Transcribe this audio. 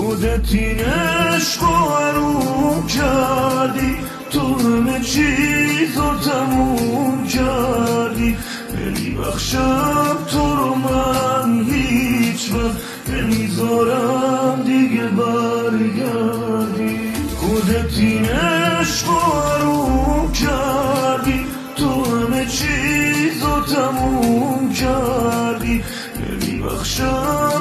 خودت این عشق رو حروم کردی، تو همه چیز رو تموم کردی. نمیبخشم تو رو من هیچ وقت، نمیذارم دیگه برگردی. خودت این عشق رو حروم کردی، تو همه چیز رو تموم کردی. نمیبخشم